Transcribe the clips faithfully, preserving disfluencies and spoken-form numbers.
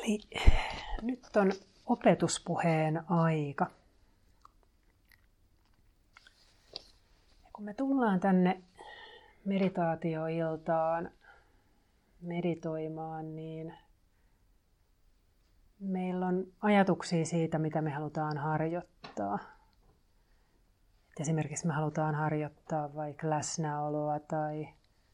Eli nyt on opetuspuheen aika. Ja kun me tullaan tänne meditaatioiltaan meditoimaan, niin meillä on ajatuksia siitä, mitä me halutaan harjoittaa. Et esimerkiksi me halutaan harjoittaa vaikka läsnäoloa tai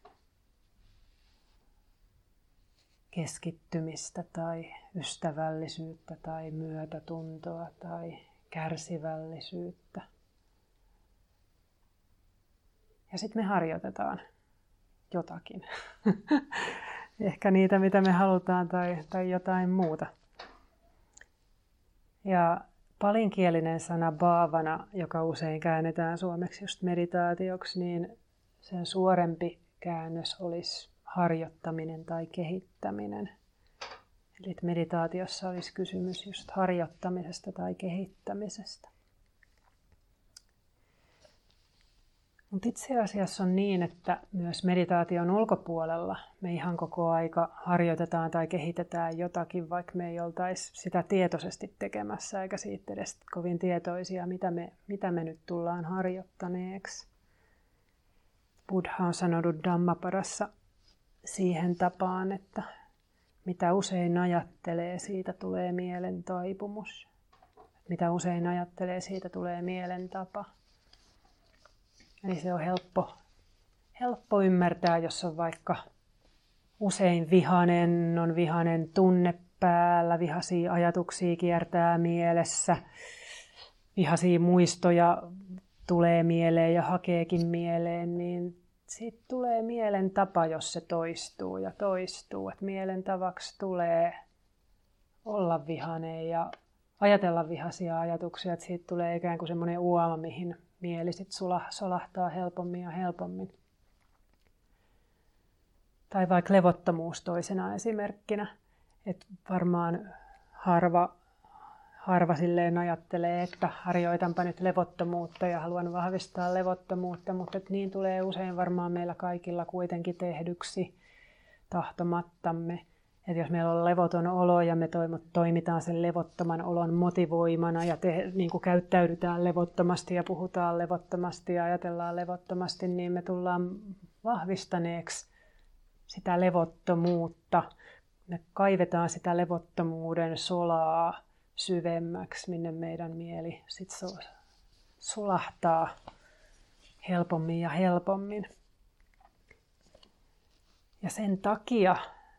keskittymistä tai ystävällisyyttä tai myötätuntoa tai kärsivällisyyttä. Ja sitten me harjoitetaan jotakin. Ehkä niitä, mitä me halutaan tai, tai jotain muuta. Ja palinkielinen sana bhavana, joka usein käännetään suomeksi just meditaatioksi, niin sen suorempi käännös olisi harjoittaminen tai kehittäminen. Eli meditaatiossa olisi kysymys just harjoittamisesta tai kehittämisestä. Mutta itse asiassa on niin, että myös meditaation ulkopuolella me ihan koko aika harjoitetaan tai kehitetään jotakin, vaikka me ei oltaisi sitä tietoisesti tekemässä, eikä siitä edes kovin tietoisia, mitä me, mitä me nyt tullaan harjoittaneeksi. Buddha on sanonut Dhammapadassa siihen tapaan, että mitä usein ajattelee, siitä tulee mielen taipumus. Mitä usein ajattelee, siitä tulee mielen tapa. Eli se on helppo, helppo ymmärtää, jos on vaikka usein vihanen, on vihanen tunne päällä, vihaisia ajatuksia kiertää mielessä, vihaisia muistoja tulee mieleen ja hakeekin mieleen, niin siitä tulee mielen tapa, jos se toistuu ja toistuu. Et mielen tavaksi tulee olla vihainen ja ajatella vihaisia ajatuksia, että siitä tulee ikään kuin semmoinen uoma, mihin mieli sit solahtaa helpommin ja helpommin. Tai vaikka levottomuus toisena esimerkkinä. Että varmaan harva, harva silleen ajattelee, että harjoitanpa nyt levottomuutta ja haluan vahvistaa levottomuutta, mutta niin tulee usein varmaan meillä kaikilla kuitenkin tehdyksi tahtomattamme. Että jos meillä on levoton olo ja me toimitaan sen levottoman olon motivoimana ja te, niin kuin käyttäydytään levottomasti ja puhutaan levottomasti ja ajatellaan levottomasti, niin me tullaan vahvistaneeksi sitä levottomuutta. Me kaivetaan sitä levottomuuden solaa syvemmäksi, minne meidän mieli sit sulahtaa helpommin ja helpommin. Ja sen takia,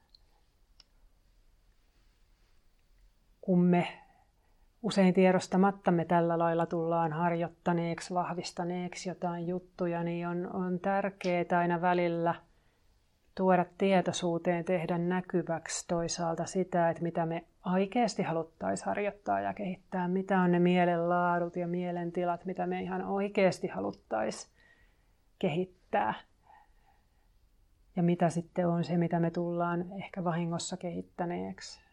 kun me usein tiedostamatta me tällä lailla tullaan harjoittaneeksi, vahvistaneeksi jotain juttuja, niin on, on tärkeää aina välillä tuoda tietoisuuteen, tehdä näkyväksi toisaalta sitä, että mitä me oikeasti haluttaisiin harjoittaa ja kehittää, mitä on ne mielenlaadut ja mielentilat, mitä me ihan oikeasti haluttaisiin kehittää. Ja mitä sitten on se, mitä me tullaan ehkä vahingossa kehittäneeksi.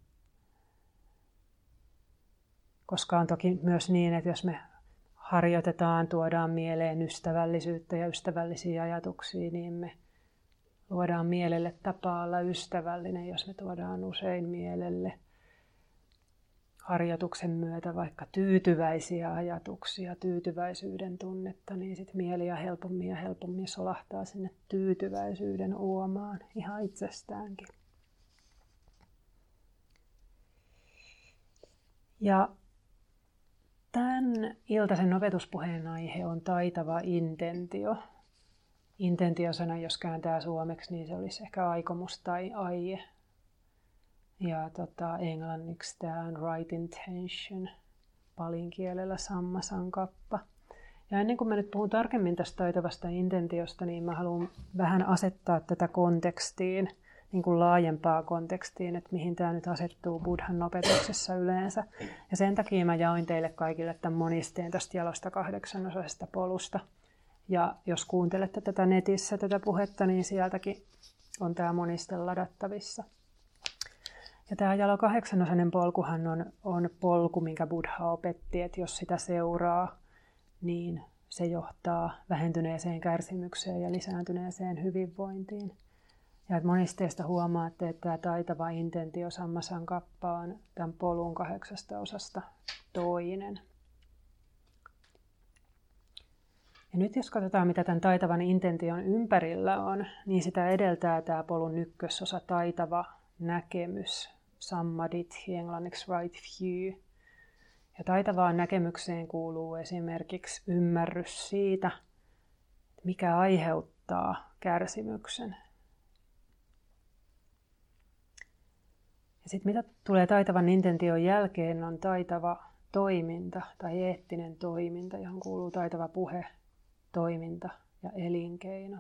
Koska on toki myös niin, että jos me harjoitetaan, tuodaan mieleen ystävällisyyttä ja ystävällisiä ajatuksia, niin me luodaan mielelle tapaa olla ystävällinen, jos me tuodaan usein mielelle harjoituksen myötä vaikka tyytyväisiä ajatuksia, tyytyväisyyden tunnetta, niin sitten mieli ja helpommin ja helpommin solahtaa sinne tyytyväisyyden uomaan ihan itsestäänkin. Ja tämän iltaisen opetuspuheen aihe on taitava intentio. Intentiosana, jos kääntää suomeksi, niin se olisi ehkä aikomus tai aie. Ja tota, englanniksi tämä on right intention, palinkielellä sammasankappa. Ja ennen kuin mä nyt puhun tarkemmin tästä taitavasta intentiosta, niin mä haluan vähän asettaa tätä kontekstiin, niin kuin laajempaa kontekstiin, että mihin tämä nyt asettuu Buddhan opetuksessa yleensä. Ja sen takia mä jaoin teille kaikille tämän monisteen tästä jalosta kahdeksanosaisesta polusta. Ja jos kuuntelette tätä netissä, tätä puhetta, niin sieltäkin on tämä moniste ladattavissa. Ja tämä jalo kahdeksanosainen polkuhan on, on polku, minkä Buddha opetti, että jos sitä seuraa, niin se johtaa vähentyneeseen kärsimykseen ja lisääntyneeseen hyvinvointiin. Ja että monista teistä huomaatte, että tämä taitava intentio Sammasan kappa on tämän polun kahdeksasta osasta toinen. Ja nyt jos katsotaan, mitä tämän taitavan intention ympärillä on, niin sitä edeltää tämä polun ykkösosa, taitava näkemys, sammadithi, englanniksi right view. Ja taitavaan näkemykseen kuuluu esimerkiksi ymmärrys siitä, mikä aiheuttaa kärsimyksen. Ja sitten mitä tulee taitavan intention jälkeen, on taitava toiminta tai eettinen toiminta, johon kuuluu taitava puhe, toiminta ja elinkeino.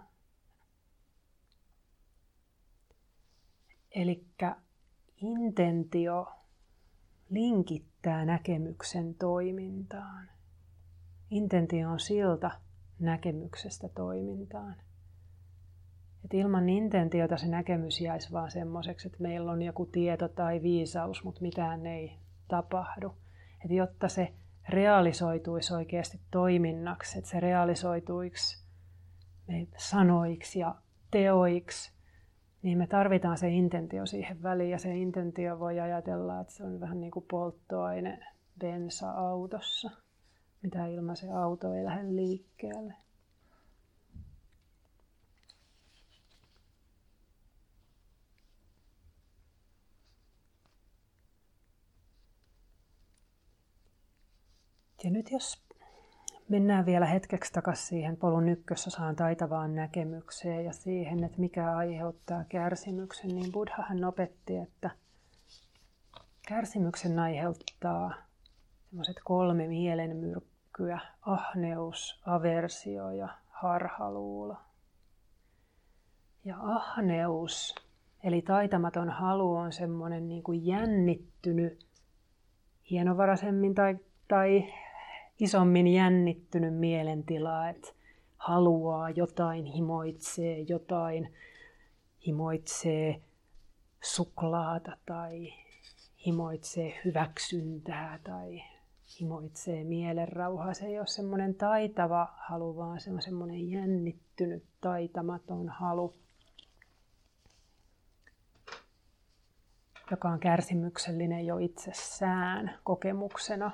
Elikkä intentio linkittää näkemyksen toimintaan. Intentio on silta näkemyksestä toimintaan. Et ilman intentiota se näkemys jäisi vaan semmoiseksi, että meillä on joku tieto tai viisaus, mutta mitään ei tapahdu. Et jotta se realisoituisi oikeasti toiminnaksi, että se realisoituisi sanoiksi ja teoiksi, niin me tarvitaan se intentio siihen väliin. Ja se intentio voi ajatella, että se on vähän niin kuin polttoaine bensa-autossa, mitä ilman se auto ei lähde liikkeelle. Ja nyt jos mennään vielä hetkeksi takaisin siihen polun ykkösosaan taitavaan näkemykseen ja siihen, että mikä aiheuttaa kärsimyksen, niin Buddhahan opetti, että kärsimyksen aiheuttaa sellaiset kolme mielenmyrkkyä, ahneus, aversio ja harhaluulo. Ja ahneus, eli taitamaton halu, on semmoinen niin kuin jännittynyt, hienovaraisemmin tai, tai isommin jännittynyt mielentila, että haluaa jotain, himoitsee jotain, himoitsee suklaata tai himoitsee hyväksyntää tai himoitsee mielenrauhaa. Se ei ole semmoinen taitava halu, vaan se on semmoinen jännittynyt, taitamaton halu, joka on kärsimyksellinen jo itsessään kokemuksena.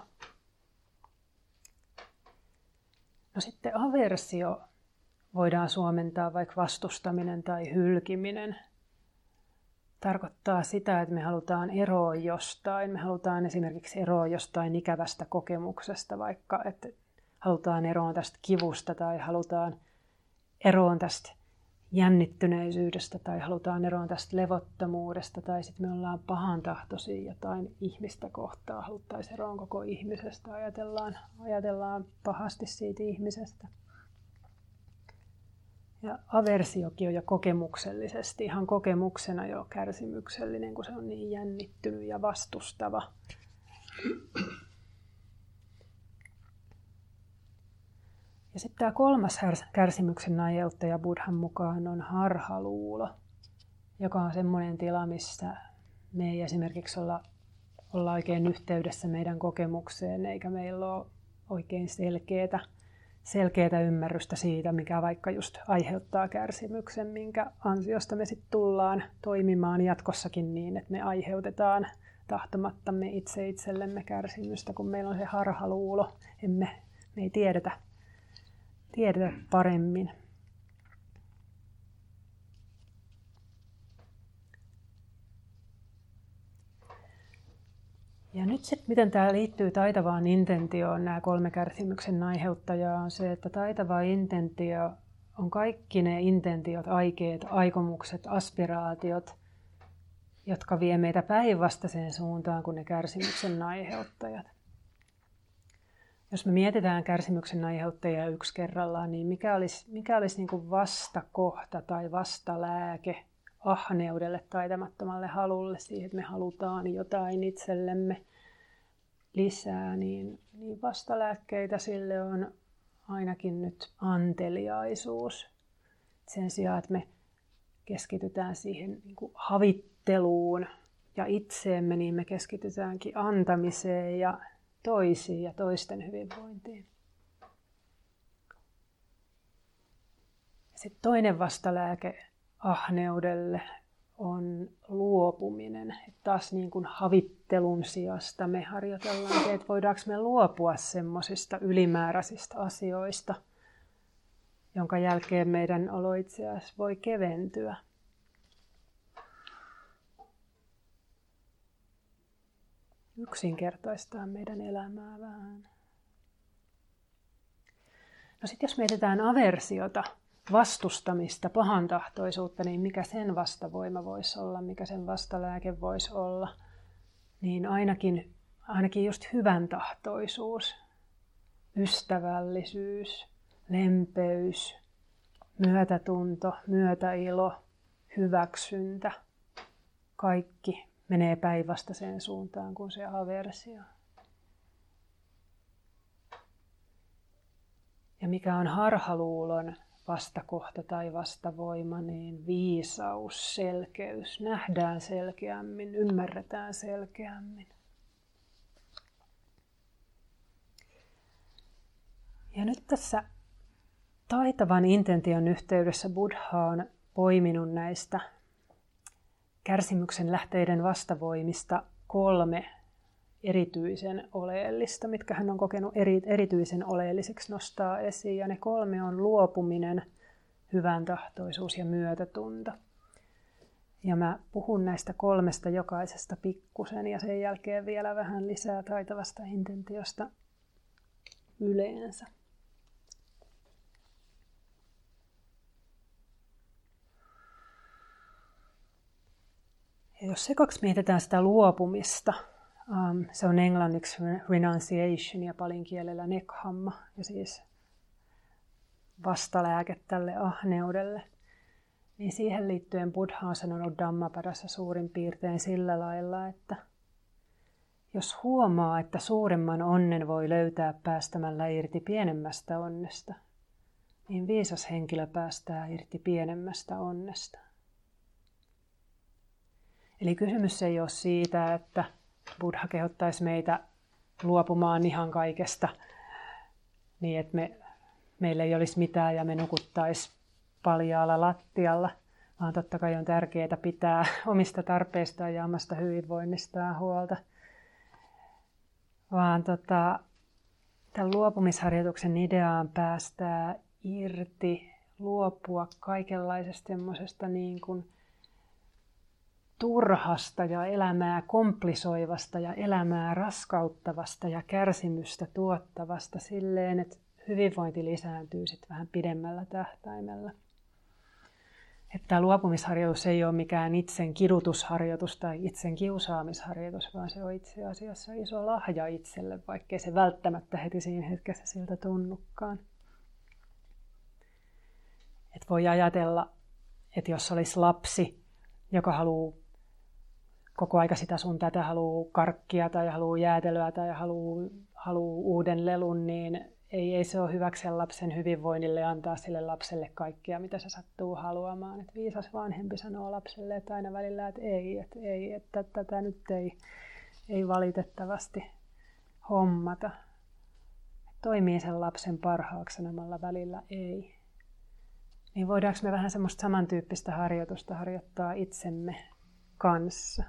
No sitten aversio voidaan suomentaa vaikka vastustaminen tai hylkiminen. Tarkoittaa sitä, että me halutaan eroa jostain. Me halutaan esimerkiksi eroa jostain ikävästä kokemuksesta, vaikka että halutaan eroon tästä kivusta tai halutaan eroon tästä jännittyneisyydestä tai halutaan eroon tästä levottomuudesta tai sitten me ollaan pahantahtoisia jotain ihmistä kohtaa, haluttaisiin eroon koko ihmisestä, ajatellaan, ajatellaan pahasti siitä ihmisestä. Ja aversiokin on jo kokemuksellisesti, ihan kokemuksena jo kärsimyksellinen, kun se on niin jännittynyt ja vastustava. Ja sitten tämä kolmas kärsimyksen aiheuttaja Buddhan mukaan on harhaluulo, joka on semmoinen tila, missä me ei esimerkiksi olla, olla oikein yhteydessä meidän kokemukseen, eikä meillä ole oikein selkeää, selkeää ymmärrystä siitä, mikä vaikka just aiheuttaa kärsimyksen, minkä ansiosta me sitten tullaan toimimaan jatkossakin niin, että me aiheutetaan tahtomattamme itse itsellemme kärsimystä, kun meillä on se harhaluulo, emme, me ei tiedetä. Tiedetä paremmin. Ja nyt sitten, miten tämä liittyy taitavaan intentioon, nämä kolme kärsimyksen aiheuttajaa, on se, että taitava intentio on kaikki ne intentiot, aikeet, aikomukset, aspiraatiot, jotka vie meitä päinvastaiseen suuntaan kuin ne kärsimyksen aiheuttajat. Jos me mietitään kärsimyksen aiheuttajia yksi kerrallaan, niin mikä olisi, mikä olisi niin kuin vastakohta tai vastalääke ahneudelle, taitamattomalle halulle, siihen, että me halutaan jotain itsellemme lisää, niin, niin vastalääkkeitä sille on ainakin nyt anteliaisuus. Sen sijaan, että me keskitytään siihen niin kuin havitteluun ja itseemme, niin me keskitytäänkin antamiseen ja toisiin ja toisten hyvinvointiin. Sitten toinen vastalääke ahneudelle on luopuminen. Et taas niin kuin havittelun sijasta me harjoitellaan, että voidaanko me luopua semmoisista ylimääräisistä asioista, jonka jälkeen meidän olo itse asiassa voi keventyä. Yksinkertaistaa meidän elämää vähän. No sitten jos mietitään aversiota, vastustamista, pahantahtoisuutta, niin mikä sen vastavoima voisi olla, mikä sen vastalääke voisi olla, niin ainakin, ainakin just hyvän tahtoisuus, ystävällisyys, lempeys, myötätunto, myötäilo, hyväksyntä, kaikki menee päinvastaiseen suuntaan kuin se aversio. Ja mikä on harhaluulon vastakohta tai vastavoima, niin viisaus, selkeys. Nähdään selkeämmin, ymmärretään selkeämmin. Ja nyt tässä taitavan intention yhteydessä Buddha on poiminut näistä kärsimyksen lähteiden vastavoimista kolme erityisen oleellista, mitkä hän on kokenut eri, erityisen oleelliseksi nostaa esiin. Ja ne kolme on luopuminen, hyvän tahtoisuus ja myötätunto. Ja mä puhun näistä kolmesta jokaisesta pikkusen ja sen jälkeen vielä vähän lisää taitavasta intentiosta yleensä. Ja jos sekaksi mietitään sitä luopumista, um, se on englanniksi renunciation ja palinkielellä nekhamma, ja siis vastalääke tälle ahneudelle, niin siihen liittyen Buddha on sanonut Dhammapadassa suurin piirtein sillä lailla, että jos huomaa, että suuremman onnen voi löytää päästämällä irti pienemmästä onnesta, niin viisas henkilö päästää irti pienemmästä onnesta. Eli kysymys ei ole siitä, että Buddha kehottaisi meitä luopumaan ihan kaikesta niin, että me, meillä ei olisi mitään ja me nukuttaisiin paljaalla lattialla, vaan totta kai on tärkeää pitää omista tarpeistaan ja omasta hyvinvoinnistaan huolta. Vaan tota, tämän luopumisharjoituksen ideaan päästää irti, luopua kaikenlaisesta semmoisesta niin kuin turhasta ja elämää komplisoivasta ja elämää raskauttavasta ja kärsimystä tuottavasta silleen, että hyvinvointi lisääntyy sitten vähän pidemmällä tähtäimellä. Että tämä luopumisharjoitus ei ole mikään itsen kidutusharjoitus tai itsen kiusaamisharjoitus, vaan se on itse asiassa iso lahja itselle, vaikkei se välttämättä heti siinä hetkessä siltä tunnukaan. Et voi ajatella, että jos olisi lapsi, joka haluaa koko aika sitä sun tätä, haluaa karkkia tai haluaa jäätelöä tai haluaa, haluaa uuden lelun, niin ei, ei se ole hyväksi sen lapsen hyvinvoinnille antaa sille lapselle kaikkea, mitä se sattuu haluamaan. Et viisas vanhempi sanoo lapselle, että aina välillä, että ei, että, ei, että tätä nyt ei, ei valitettavasti hommata. Toimii sen lapsen parhaaksi sanomalla välillä ei. Niin voidaanko me vähän semmoista samantyyppistä harjoitusta harjoittaa itsemme kanssa?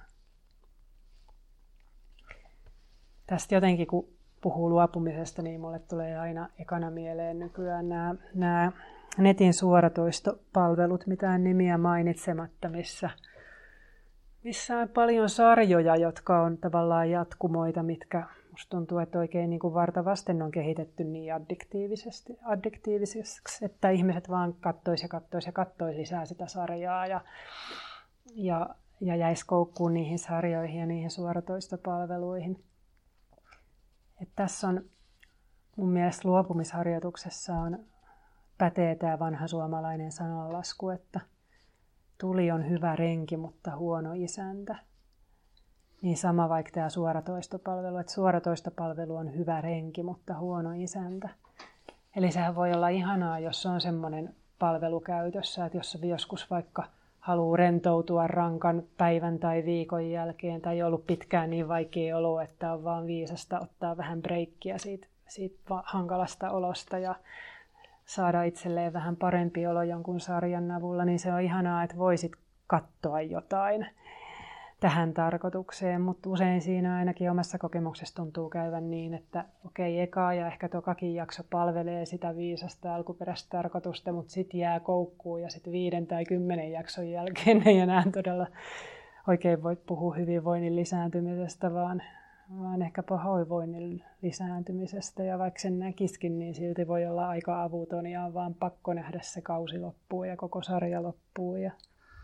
Tästä jotenkin, kun puhuu luopumisesta, niin mulle tulee aina ekana mieleen nykyään nämä, nämä netin suoratoistopalvelut, mitään nimiä mainitsematta, missä, missä on paljon sarjoja, jotka on tavallaan jatkumoita, mitkä musta tuntuu, että oikein niin kuin varta vasten on kehitetty niin addiktiivisesti, addiktiiviseksi, että ihmiset vaan kattois ja kattois ja kattois lisää sitä sarjaa ja, ja, ja jäisi koukkuun niihin sarjoihin ja niihin suoratoistopalveluihin. Että tässä on mun mielestä luopumisharjoituksessa on pätee tämä vanha suomalainen sananlasku, että tuli on hyvä renki, mutta huono isäntä. Niin sama vaikka tämä suoratoistopalvelu, että suoratoistopalvelu on hyvä renki, mutta huono isäntä. Eli sehän voi olla ihanaa, jos on semmoinen palvelu käytössä, että jos joskus vaikka haluaa rentoutua rankan päivän tai viikon jälkeen, tai ollut pitkään niin vaikea olo, että on vaan viisasta ottaa vähän breikkiä siitä, siitä hankalasta olosta ja saada itselleen vähän parempi olo jonkun sarjan avulla, niin se on ihanaa, että voisit katsoa jotain tähän tarkoitukseen, mutta usein siinä ainakin omassa kokemuksessa tuntuu käyvän niin, että okei, eka ja ehkä tokakin jakso palvelee sitä viisasta alkuperäistä tarkoitusta, mutta sitten jää koukkuun ja sitten viiden tai kymmenen jakson jälkeen ei enää todella oikein voi puhua hyvinvoinnin lisääntymisestä, vaan, vaan ehkä pahoinvoinnin lisääntymisestä. Ja vaikka sen näkisikin, niin silti voi olla aika avuton ja on vaan pakko nähdä se kausi loppuun ja koko sarja loppuun. Ja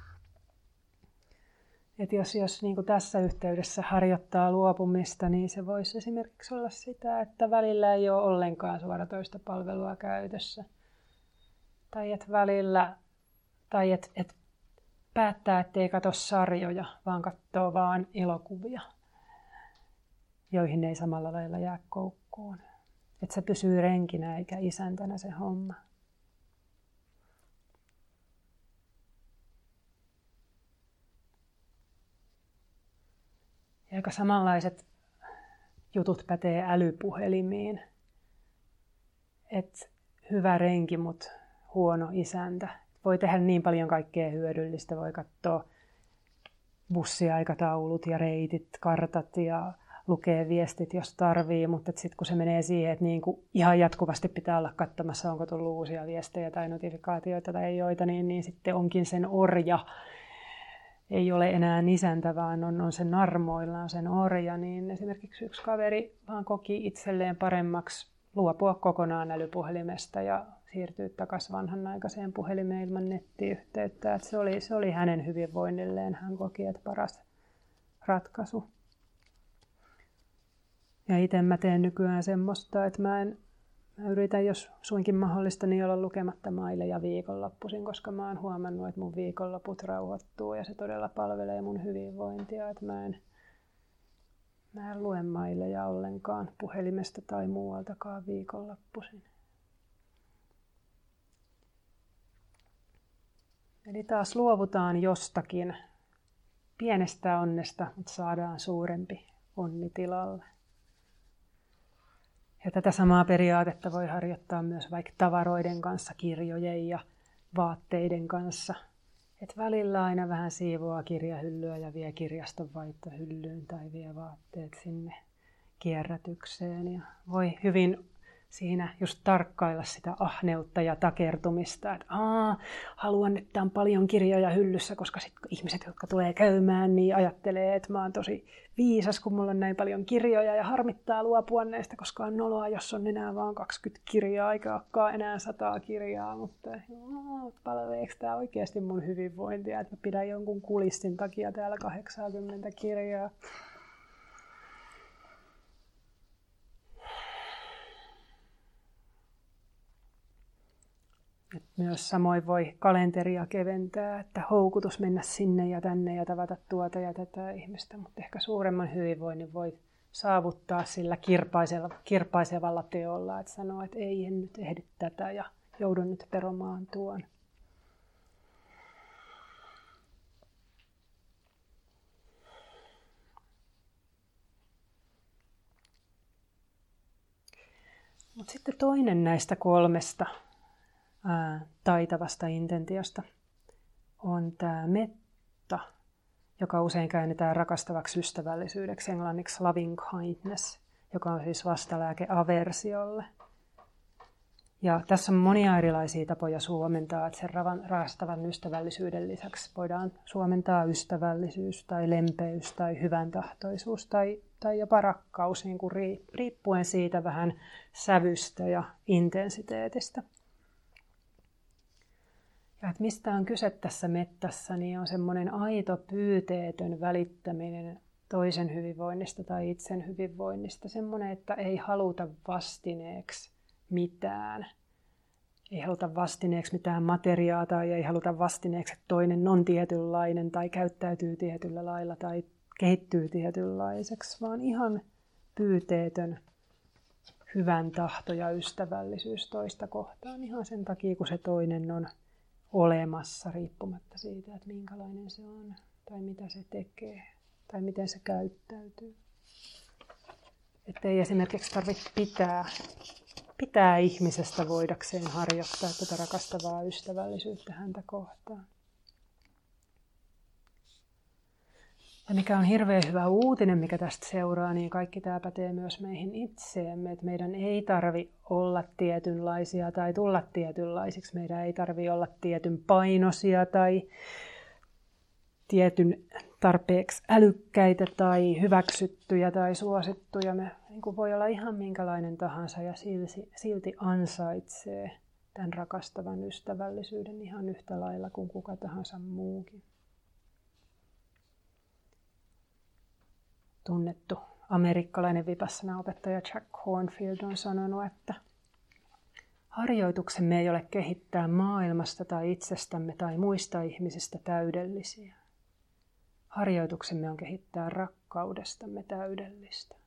Et jos jos niin kuin tässä yhteydessä harjoittaa luopumista, niin se voisi esimerkiksi olla sitä, että välillä ei ole ollenkaan suoratoista palvelua käytössä. Tai että välillä, tai että et päättää, ettei katso sarjoja, vaan katsoo vaan elokuvia, joihin ei samalla lailla jää koukkuun. Että se pysyy renkinä eikä isäntänä se homma. Ja aika samanlaiset jutut pätee älypuhelimiin. Et hyvä renki, mutta huono isäntä. Voi tehdä niin paljon kaikkea hyödyllistä. Voi katsoa bussiaikataulut ja reitit, kartat ja lukea viestit, jos tarvii. Mutta sitten kun se menee siihen, että niin kuin ihan jatkuvasti pitää olla katsomassa, onko tullut uusia viestejä tai notifikaatioita tai joita, niin, niin sitten onkin sen orja. Ei ole enää isäntä, vaan on, on sen armoillaan sen orja, niin esimerkiksi yksi kaveri vaan koki itselleen paremmaksi luopua kokonaan älypuhelimesta ja siirtyä takaisin vanhanaikaiseen puhelimeen ilman nettiyhteyttä. Että se, oli, se oli hänen hyvinvoinnilleen, hän koki, että paras ratkaisu. Ja itse mä teen nykyään semmoista, että mä en Mä yritän, jos suinkin mahdollista, niin olla lukematta maileja viikonloppuisin, koska mä oon huomannut, että mun viikonloput rauhoittuu ja se todella palvelee mun hyvinvointia. Että mä en, mä en lue maileja ollenkaan puhelimesta tai muualtakaan viikonloppuisin. Eli taas luovutaan jostakin pienestä onnesta, mutta saadaan suurempi onni tilalle. Ja tätä samaa periaatetta voi harjoittaa myös vaikka tavaroiden kanssa, kirjojen ja vaatteiden kanssa. Et välillä aina vähän siivoaa kirjahyllyä ja vie kirjaston vaihtohyllyyn tai vie vaatteet sinne kierrätykseen. Ja voi hyvin siinä just tarkkailla sitä ahneutta ja takertumista, että Aa, haluan, että on paljon kirjoja hyllyssä, koska sit ihmiset, jotka tulee käymään, niin ajattelee, että mä oon tosi viisas, kun mulla on näin paljon kirjoja ja harmittaa luopua näistä, koska on noloa, jos on enää vaan kaksikymmentä kirjaa, eikä olekaan enää sata kirjaa, mutta joo, palveleeko tämä oikeasti mun hyvinvointia, että mä pidän jonkun kulistin takia täällä kahdeksankymmentä kirjaa. Et myös samoin voi kalenteria keventää, että houkutus mennä sinne ja tänne ja tavata tuota ja tätä ihmistä, mutta ehkä suuremman hyvinvoinnin voi saavuttaa sillä kirpaisevalla, kirpaisevalla teolla, että sanoo, että ei en nyt ehdi tätä ja joudun nyt perumaan tuon. Mutta sitten toinen näistä kolmesta ää, taitavasta intentiosta on tämä metta, joka usein käännetään rakastavaksi ystävällisyydeksi, englanniksi loving kindness, joka on siis vastalääke aversiolle. Ja tässä on monia erilaisia tapoja suomentaa, että sen rakastavan ystävällisyyden lisäksi voidaan suomentaa ystävällisyys tai lempeys tai hyväntahtoisuus tai, tai jopa rakkaus, niin kuin riippuen siitä vähän sävystä ja intensiteetistä. Ja että mistä on kyse tässä mettässä, niin on semmoinen aito pyyteetön välittäminen toisen hyvinvoinnista tai itsen hyvinvoinnista. Semmoinen, että ei haluta vastineeksi mitään. Ei haluta vastineeksi mitään materiaa tai ei haluta vastineeksi, että toinen on tietynlainen tai käyttäytyy tietyllä lailla tai kehittyy tietynlaiseksi, vaan ihan pyyteetön hyvän tahto ja ystävällisyys toista kohtaan ihan sen takia, kun se toinen on olemassa riippumatta siitä, että minkälainen se on tai mitä se tekee tai miten se käyttäytyy. Että ei esimerkiksi tarvitse pitää pitää ihmisestä voidakseen harjoittaa tätä rakastavaa ystävällisyyttä häntä kohtaan. Ja mikä on hirveän hyvä uutinen, mikä tästä seuraa, niin kaikki tämä pätee myös meihin itseemme. Että meidän ei tarvi olla tietynlaisia tai tulla tietynlaisiksi. Meidän ei tarvi olla tietyn painoisia tai tietyn tarpeeksi älykkäitä tai hyväksyttyjä tai suosittuja. Me niin kuin voi olla ihan minkälainen tahansa ja silti, silti ansaitsee tämän rakastavan ystävällisyyden ihan yhtä lailla kuin kuka tahansa muukin. Tunnettu amerikkalainen vipassana-opettaja Jack Kornfield on sanonut, että harjoituksemme ei ole kehittää maailmasta tai itsestämme tai muista ihmisistä täydellisiä. Harjoituksemme on kehittää rakkaudestamme täydellistä.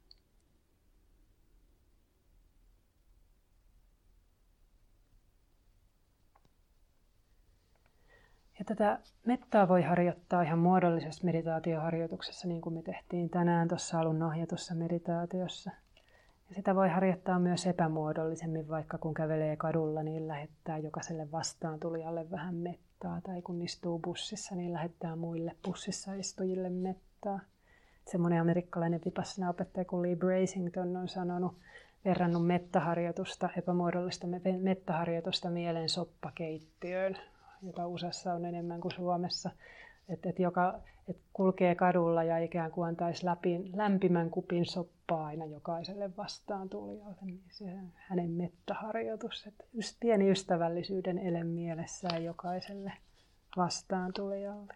Ja tätä mettaa voi harjoittaa ihan muodollisessa meditaatioharjoituksessa, niin kuin me tehtiin tänään tuossa alun ohjatussa meditaatiossa. Ja sitä voi harjoittaa myös epämuodollisemmin, vaikka kun kävelee kadulla, niin lähettää jokaiselle vastaan tulijalle vähän mettaa. Tai kun istuu bussissa, niin lähettää muille bussissa istujille mettaa. Semmoinen amerikkalainen vipassana-opettaja kuin Lee Brasington on sanonut, verrannut mettaharjoitusta, epämuodollista mettaharjoitusta mielen soppakeittiöön, jota U S A:ssa on enemmän kuin Suomessa, että et joka et kulkee kadulla ja ikään kuin antaisi läpi, lämpimän kupin soppaa aina jokaiselle vastaan tulijalle. Niin se on hänen mettaharjoitus, että just pieni ystävällisyyden ele mielessään jokaiselle vastaan tulijalle.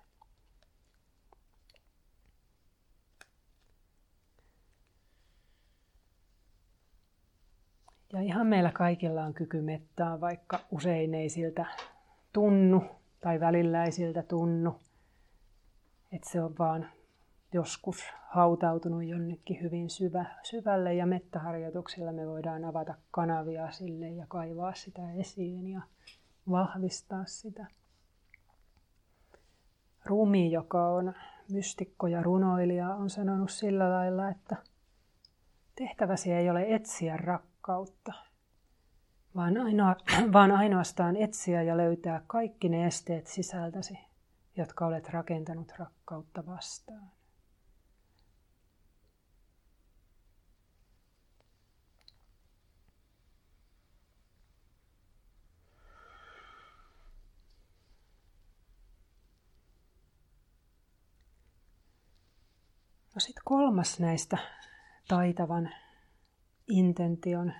Ja ihan meillä kaikilla on kyky mettaa, vaikka usein ei siltä tunnu tai välillä ei siltä tunnu, että se on vaan joskus hautautunut jonnekin hyvin syvä, syvälle ja mettaharjoituksilla me voidaan avata kanavia sille ja kaivaa sitä esiin ja vahvistaa sitä. Rumi, joka on mystikko ja runoilija, on sanonut sillä lailla, että tehtäväsi ei ole etsiä rakkautta, Vaan, ainoa, vaan ainoastaan etsiä ja löytää kaikki ne esteet sisältäsi, jotka olet rakentanut rakkautta vastaan. No sitten kolmas näistä taitavan intention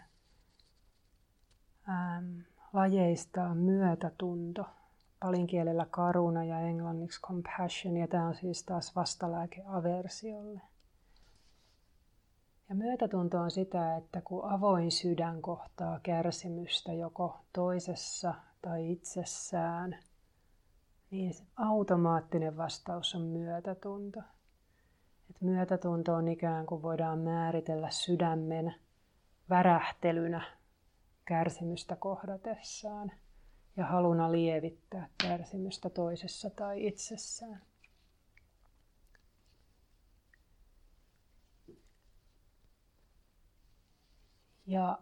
Ähm, lajeista on myötätunto, palinkielellä karuna ja englanniksi compassion, ja tämä on siis taas vastalääke aversiolle. Ja myötätunto on sitä, että kun avoin sydän kohtaa kärsimystä joko toisessa tai itsessään, niin automaattinen vastaus on myötätunto. Et myötätunto on ikään kuin voidaan määritellä sydämen värähtelynä kärsimystä kohdatessaan ja haluna lievittää kärsimystä toisessa tai itsessään. Ja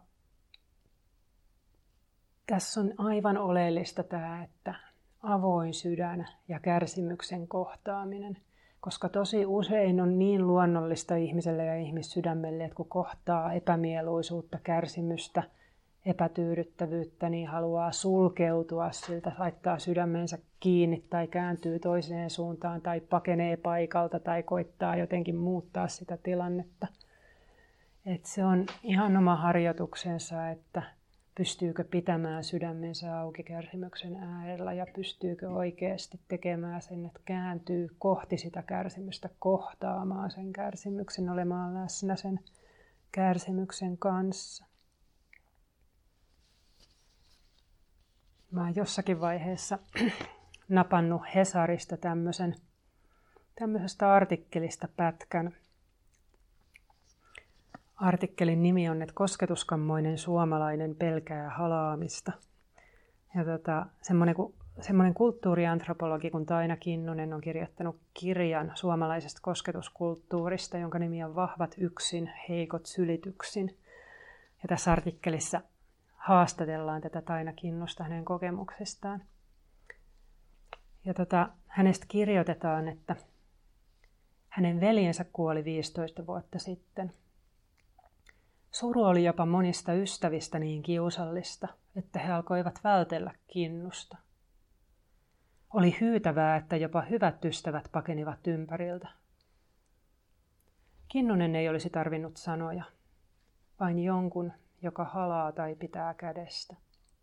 tässä on aivan oleellista tämä, että avoin sydän ja kärsimyksen kohtaaminen, koska tosi usein on niin luonnollista ihmiselle ja ihmissydämelle, että kun kohtaa epämieluisuutta, kärsimystä, epätyydyttävyyttä, niin haluaa sulkeutua siltä, laittaa sydämensä kiinni tai kääntyy toiseen suuntaan tai pakenee paikalta tai koittaa jotenkin muuttaa sitä tilannetta. Et se on ihan oma harjoituksensa, että pystyykö pitämään sydämensä auki kärsimyksen äärellä ja pystyykö oikeasti tekemään sen, että kääntyy kohti sitä kärsimystä, kohtaamaan sen kärsimyksen, olemaan läsnä sen kärsimyksen kanssa. Mä oon jossakin vaiheessa napannut Hesarista tämmöisen, tämmöisestä artikkelista pätkän. Artikkelin nimi on, että kosketuskammoinen suomalainen pelkää halaamista. Ja tota, semmoinen, semmoinen kulttuuriantropologi kuin Taina Kinnunen on kirjoittanut kirjan suomalaisesta kosketuskulttuurista, jonka nimi on Vahvat yksin, heikot sylityksin. Ja tässä artikkelissa haastatellaan tätä Taina Kinnusta hänen kokemuksistaan. Ja tota, hänestä kirjoitetaan, että hänen veljensä kuoli viisitoista vuotta sitten. Suru oli jopa monista ystävistä niin kiusallista, että he alkoivat vältellä Kinnusta. Oli hyytävää, että jopa hyvät ystävät pakenivat ympäriltä. Kinnunen ei olisi tarvinnut sanoja, vain jonkun, joka halaa tai pitää kädestä.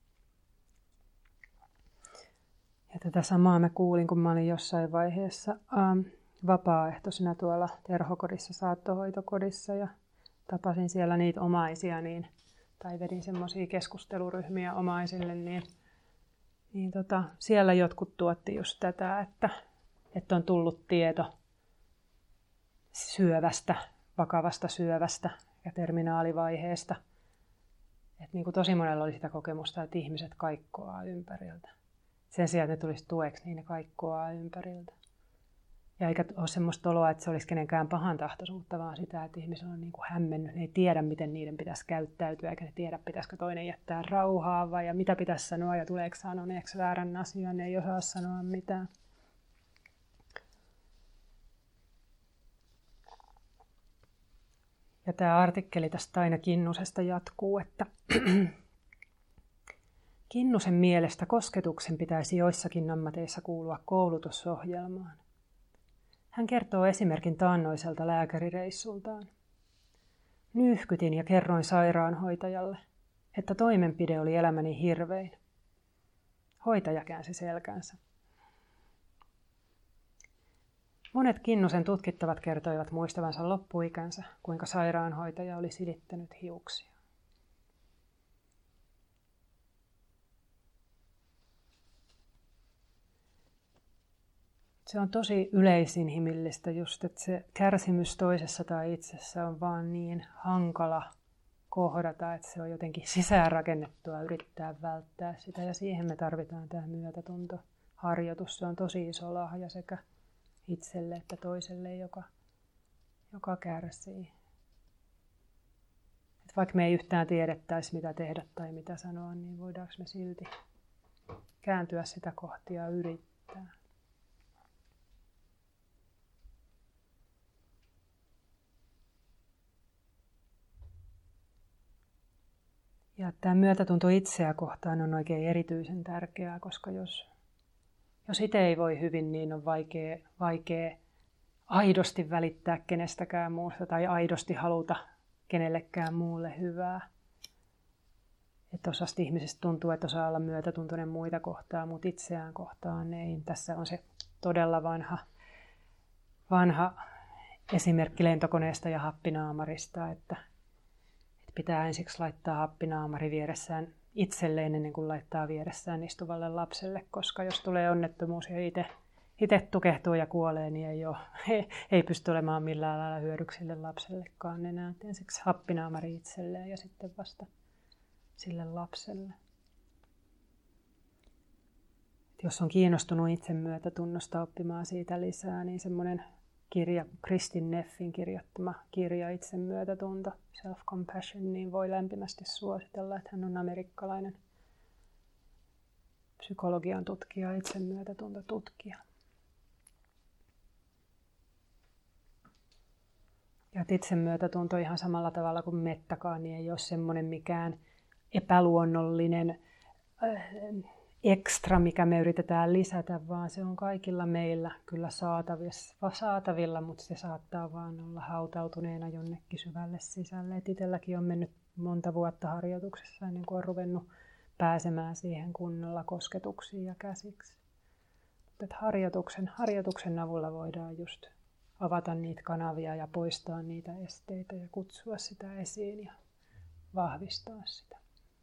Ja tätä samaa mä kuulin, kun mä olin jossain vaiheessa ähm, vapaaehtoisena tuolla terhokodissa, saattohoitokodissa ja tapasin siellä niitä omaisia, niin, tai vedin semmoisia keskusteluryhmiä omaisille, niin, niin tota, siellä jotkut tuotti just tätä, että, että on tullut tieto syövästä, vakavasta syövästä ja terminaalivaiheesta. Että niin kuin tosi monella oli sitä kokemusta, että ihmiset kaikkoaa ympäriltä. Sen sijaan, että ne tulisi tueksi, niin ne kaikkoaa ympäriltä. Ja eikä ole semmoista oloa, että se olisi kenenkään pahantahtoisuutta, vaan sitä, että ihmisillä on niin kuin hämmennyt. Ne ei tiedä, miten niiden pitäisi käyttäytyä, eikä ne tiedä, pitäisikö toinen jättää rauhaa vai ja mitä pitäisi sanoa ja tuleeko sanoneeksi väärän asian, ne ei osaa sanoa mitään. Ja tämä artikkeli tästä Taina Kinnusesta jatkuu, että Kinnusen mielestä kosketuksen pitäisi joissakin ammateissa kuulua koulutusohjelmaan. Hän kertoo esimerkin taannoiselta lääkärireissultaan. Nyyhkytin ja kerroin sairaanhoitajalle, että toimenpide oli elämäni hirvein. Hoitaja käänsi selkänsä. Monet Kinnusen tutkittavat kertoivat muistavansa loppuikänsä, kuinka sairaanhoitaja oli silittänyt hiuksia. Se on tosi yleisinhimillistä just, että se kärsimys toisessa tai itsessä on vaan niin hankala kohdata, että se on jotenkin sisäänrakennettua yrittää välttää sitä. Ja siihen me tarvitaan tämä myötätuntoharjoitus. Se on tosi iso lahja sekä itselle että toiselle, joka, joka kärsii. Et vaikka me ei yhtään tiedettäisi, mitä tehdä tai mitä sanoa, niin voidaanko me silti kääntyä sitä kohti ja yrittää. Ja tämä myötätunto itseä kohtaan on oikein erityisen tärkeää, koska jos, jos itse ei voi hyvin, niin on vaikea, vaikea aidosti välittää kenestäkään muusta tai aidosti haluta kenellekään muulle hyvää. Että osasta ihmisistä tuntuu, että osaa olla myötätuntoinen muita kohtaan, mutta itseään kohtaan ei. Tässä on se todella vanha, vanha esimerkki lentokoneesta ja happinaamarista, että pitää ensiksi laittaa happinaamari vieressään itselleen ennen kuin laittaa vieressään istuvalle lapselle, koska jos tulee onnettomuus ja itse, itse tukehtuu ja kuolee, niin ei, ole, ei, ei pysty olemaan millään lailla hyödyksi sille lapsellekaan enää. Ensiksi happinaamari itselleen ja sitten vasta sille lapselle. Et jos on kiinnostunut itsemyötätunnosta oppimaan siitä lisää, niin semmoinen kirja, Kristin Neffin kirjoittama kirja Itsemyötätunto, Self-Compassion, niin voi lämpimästi suositella, että hän on amerikkalainen psykologian tutkija, itsemyötätuntotutkija. Ja itsemyötätunto ihan samalla tavalla kuin mettakaan, niin ei ole semmoinen mikään epäluonnollinen äh, ekstra, mikä me yritetään lisätä, vaan se on kaikilla meillä kyllä saatavilla, saatavilla mutta se saattaa vaan olla hautautuneena jonnekin syvälle sisälle. Et itselläkin on mennyt monta vuotta harjoituksessa ennen kuin on ruvennut pääsemään siihen kunnolla kosketuksiin ja käsiksi. Mutta harjoituksen, harjoituksen avulla voidaan just avata niitä kanavia ja poistaa niitä esteitä ja kutsua sitä esiin ja vahvistaa sitä.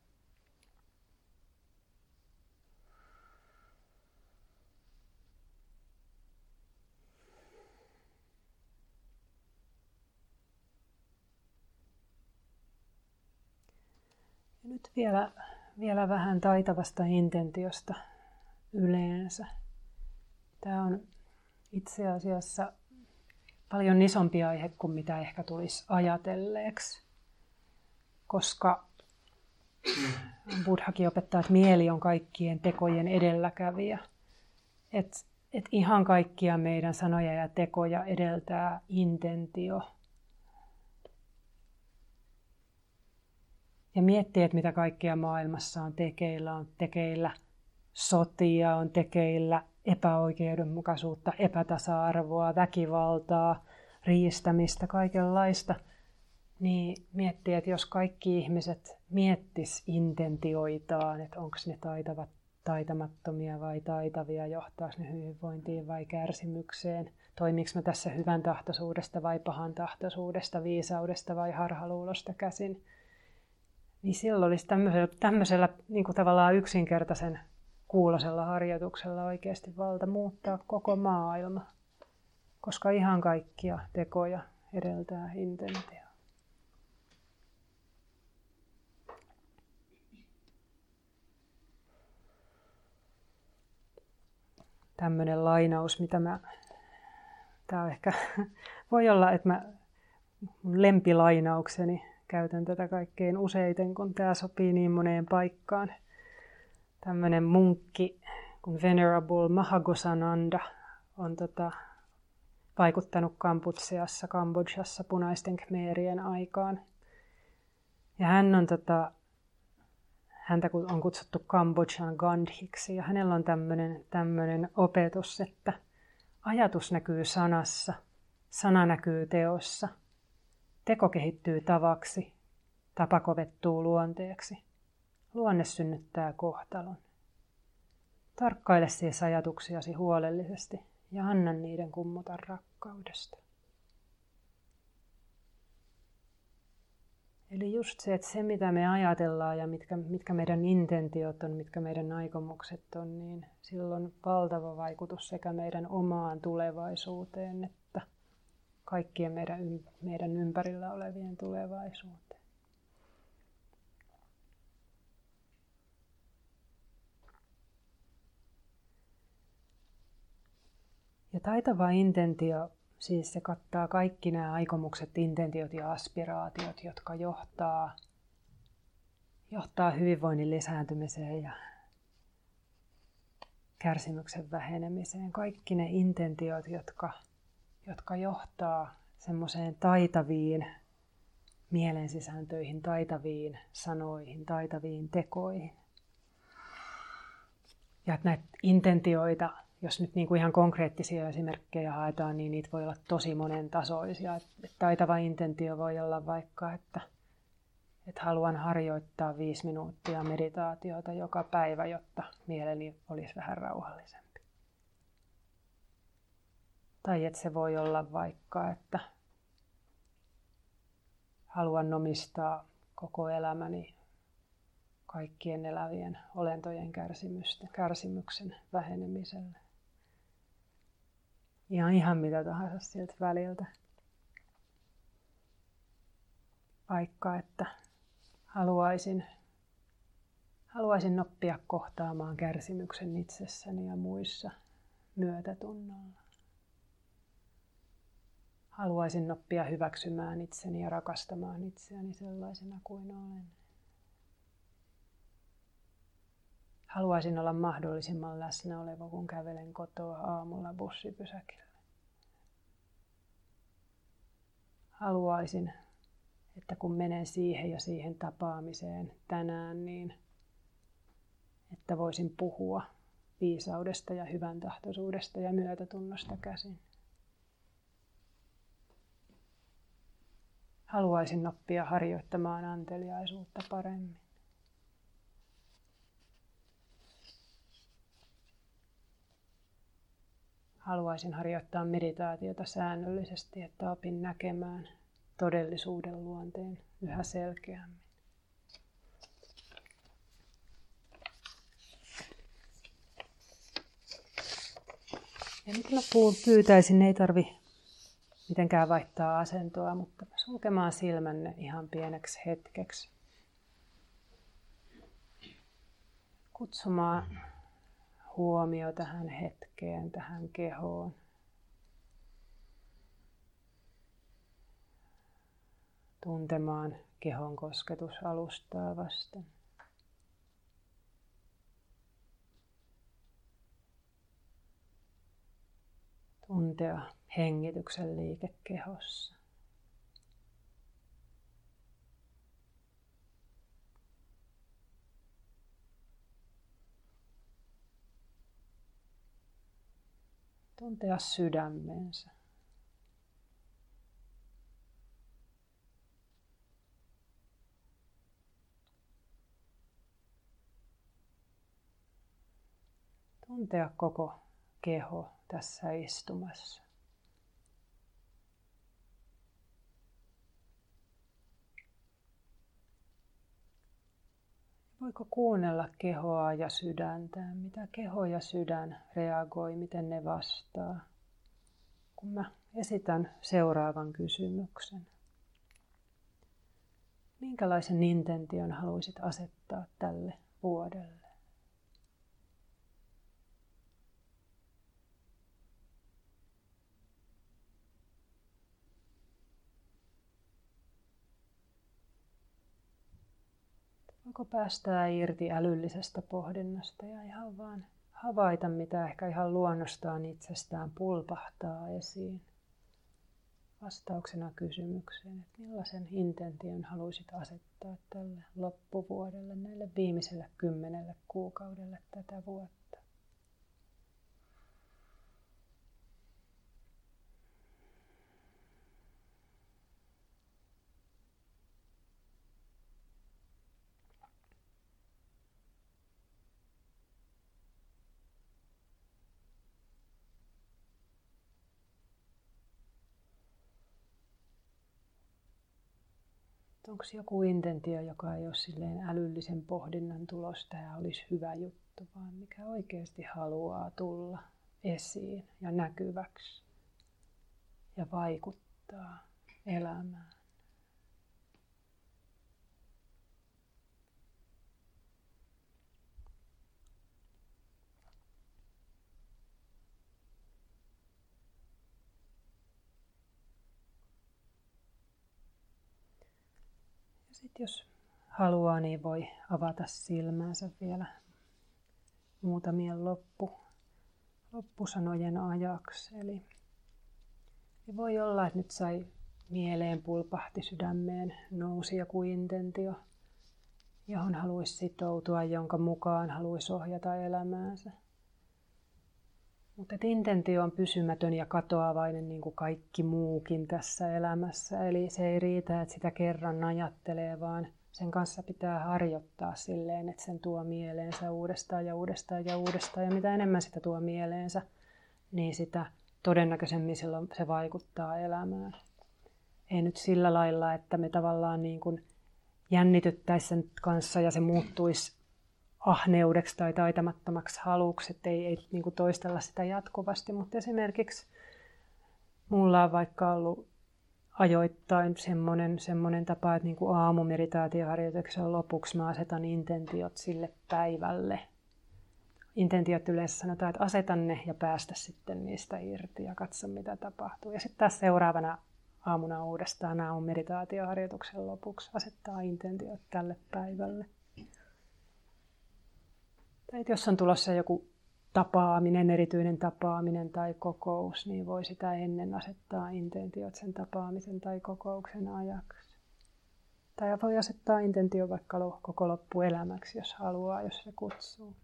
Nyt vielä, vielä vähän taitavasta intentiosta yleensä. Tämä on itse asiassa paljon isompi aihe kuin mitä ehkä tulisi ajatelleeksi, koska Buddhakin opettaa, että mieli on kaikkien tekojen edelläkävijä. Että et ihan kaikkia meidän sanoja ja tekoja edeltää intentio. Ja miettii, että mitä kaikkea maailmassa on tekeillä. On tekeillä sotia, on tekeillä epäoikeudenmukaisuutta, epätasa-arvoa, väkivaltaa, riistämistä, kaikenlaista. Niin miettii, että jos kaikki ihmiset miettis intentioitaan, että onko ne taitavat, taitamattomia vai taitavia, johtaako ne hyvinvointiin vai kärsimykseen, toimiiko me tässä hyvän tahtoisuudesta vai pahan tahtoisuudesta, viisaudesta vai harhaluulosta käsin, niin silloin olisi tämmöisellä, tämmöisellä niin kuin tavallaan yksinkertaisen kuulosella harjoituksella oikeasti valta muuttaa koko maailma, koska ihan kaikkia tekoja edeltää intentio. Tämmöinen lainaus, mitä mä, tää on ehkä, voi olla, että mä mun lempilainaukseni käytän tätä kaikkein useiten, kun tää sopii niin moneen paikkaan. Tämmöinen munkki kuin Venerable Mahagosananda on tota, vaikuttanut Kampucheassa, Kambodžassa punaisten khmerien aikaan. Ja hän on tota, häntä on kutsuttu Kambodžan Gandhiksi ja hänellä on tämmöinen, tämmöinen opetus, että ajatus näkyy sanassa, sana näkyy teossa, teko kehittyy tavaksi, tapa kovettuu luonteeksi, luonne synnyttää kohtalon. Tarkkaile siis ajatuksiasi huolellisesti ja anna niiden kummuta rakkaudesta. Eli just se, että se mitä me ajatellaan ja mitkä, mitkä meidän intentiot on, mitkä meidän aikomukset on, niin sillä on valtava vaikutus sekä meidän omaan tulevaisuuteen että kaikkien meidän, meidän ympärillä olevien tulevaisuuteen. Ja taitava intentio, siis se kattaa kaikki nämä aikomukset, intentiot ja aspiraatiot, jotka johtaa, johtaa hyvinvoinnin lisääntymiseen ja kärsimyksen vähenemiseen. Kaikki ne intentiot, jotka, jotka johtaa semmoiseen taitaviin mielensisältöihin, taitaviin sanoihin, taitaviin tekoihin. Ja että näitä intentioita, jos nyt niin kuin ihan konkreettisia esimerkkejä haetaan, niin niitä voi olla tosi monentasoisia. Että taitava intentio voi olla vaikka, että, että haluan harjoittaa viisi minuuttia meditaatiota joka päivä, jotta mieleni olisi vähän rauhallisempi. Tai että se voi olla vaikka, että haluan omistaa koko elämäni kaikkien elävien olentojen kärsimyksen vähenemiselle. Ja ihan mitä tahansa siltä väliltä. Vaikka, että haluaisin, haluaisin oppia kohtaamaan kärsimyksen itsessäni ja muissa myötätunnolla. Haluaisin oppia hyväksymään itseni ja rakastamaan itseäni sellaisena kuin olen. Haluaisin olla mahdollisimman läsnä oleva, kun kävelen kotoa aamulla bussipysäkillä. Haluaisin, että kun menen siihen ja siihen tapaamiseen tänään, niin että voisin puhua viisaudesta ja hyvän tahtoisuudesta ja myötätunnosta käsin. Haluaisin oppia harjoittamaan anteliaisuutta paremmin. Haluaisin harjoittaa meditaatiota säännöllisesti, että opin näkemään todellisuuden luonteen yhä selkeämmin. Ja nyt mä pyytäisin, ei tarvi mitenkään vaihtaa asentoa, mutta sulkemaan silmänne ihan pieneksi hetkeksi. Kutsumaan huomio tähän hetkeen, tähän kehoon. Tuntemaan kehon kosketus alustaa vasten. tuntea hengityksen liike kehossa. Tuntea sydämensä. Tuntea koko keho tässä istumassa. Voiko kuunnella kehoa ja sydäntä, mitä keho ja sydän reagoi, miten ne vastaa, kun mä esitän seuraavan kysymyksen. Minkälaisen intention haluaisit asettaa tälle vuodelle? Voiko päästää irti älyllisestä pohdinnasta ja ihan vaan havaita, mitä ehkä ihan luonnostaan itsestään pulpahtaa esiin vastauksena kysymykseen, että millaisen intention haluaisit asettaa tälle loppuvuodelle, näille viimeiselle kymmenelle kuukaudelle tätä vuotta. Onko joku intentio, joka ei ole silleen älyllisen pohdinnan tulos, tämä olisi hyvä juttu, vaan mikä oikeasti haluaa tulla esiin ja näkyväksi ja vaikuttaa elämään? Sitten jos haluaa, niin voi avata silmänsä vielä muutamien loppu, loppusanojen ajaksi. Eli voi olla, että nyt sai mieleen, pulpahti sydämeen, nousi joku intentio, johon haluaisi sitoutua, jonka mukaan haluaisi ohjata elämäänsä. Mutta intentio on pysymätön ja katoavainen niin kuin kaikki muukin tässä elämässä. Eli se ei riitä, että sitä kerran ajattelee, vaan sen kanssa pitää harjoittaa silleen, että sen tuo mieleensä uudestaan ja uudestaan ja uudestaan. Ja mitä enemmän sitä tuo mieleensä, niin sitä todennäköisemmin silloin se vaikuttaa elämään. Ei nyt sillä lailla, että me tavallaan niin kuin jännityttäisiin sen kanssa ja se muuttuisi ahneudeksi tai taitamattomaksi haluksi, että ei, ei niin kuin toistella sitä jatkuvasti, mutta esimerkiksi mulla on vaikka ollut ajoittain semmoinen, semmoinen tapa, että niin kuin aamumeditaatioharjoituksen lopuksi mä asetan intentiot sille päivälle. Intentiot yleensä sanotaan, että aseta ne ja päästä sitten niistä irti ja katso mitä tapahtuu. Ja sitten taas seuraavana aamuna uudestaan aamumeditaatioharjoituksen lopuksi asettaa intentiot tälle päivälle. Tai jos on tulossa joku tapaaminen, erityinen tapaaminen tai kokous, niin voi sitä ennen asettaa intentiot sen tapaamisen tai kokouksen ajaksi. Tai voi asettaa intentio vaikka koko loppuelämäksi, jos haluaa, jos se kutsuu.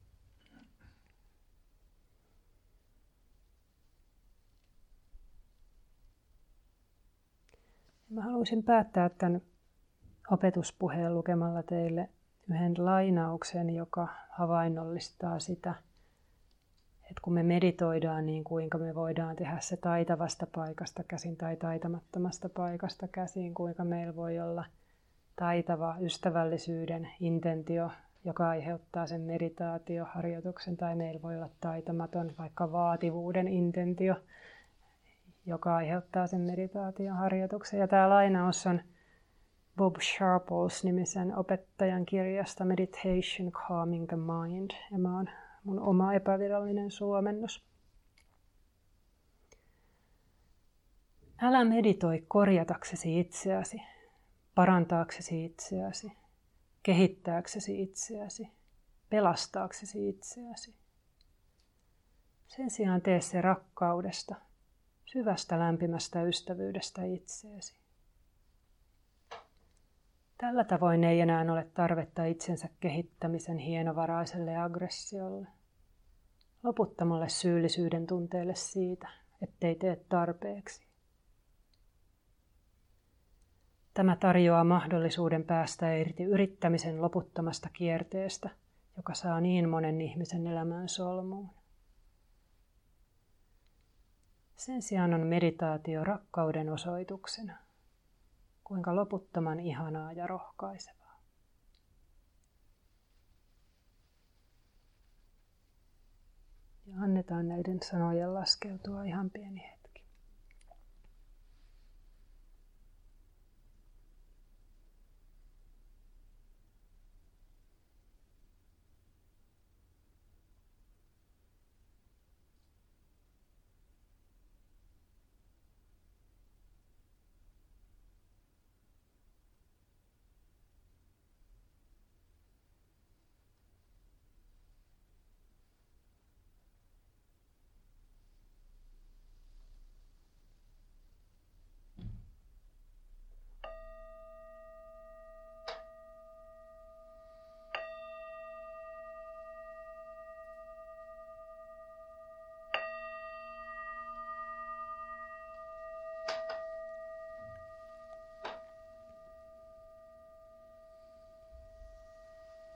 Mä haluaisin päättää tämän opetuspuheen lukemalla teille yhden lainauksen, joka havainnollistaa sitä, että kun me meditoidaan, niin kuinka me voidaan tehdä se taitavasta paikasta käsin tai taitamattomasta paikasta käsin, kuinka meillä voi olla taitava ystävällisyyden intentio, joka aiheuttaa sen meditaatioharjoituksen, tai meillä voi olla taitamaton vaikka vaativuuden intentio, joka aiheuttaa sen meditaatioharjoituksen. Ja tämä lainaus on Bob Sharples-nimisen opettajan kirjasta Meditation Calming the Mind, ja mä oon mun oma epävirallinen suomennos. Älä meditoi korjataksesi itseäsi, parantaaksesi itseäsi, kehittääksesi itseäsi, pelastaaksesi itseäsi. Sen sijaan tee se rakkaudesta, syvästä lämpimästä ystävyydestä itseesi. Tällä tavoin ei enää ole tarvetta itsensä kehittämisen hienovaraiselle aggressiolle, loputtomalle syyllisyyden tunteelle siitä, ettei tee tarpeeksi. Tämä tarjoaa mahdollisuuden päästä irti yrittämisen loputtomasta kierteestä, joka saa niin monen ihmisen elämään solmuun. Sen sijaan on meditaatio rakkauden osoituksena, kuinka loputtoman ihanaa ja rohkaisevaa. Ja annetaan näiden sanojen laskeutua ihan pieni hetki.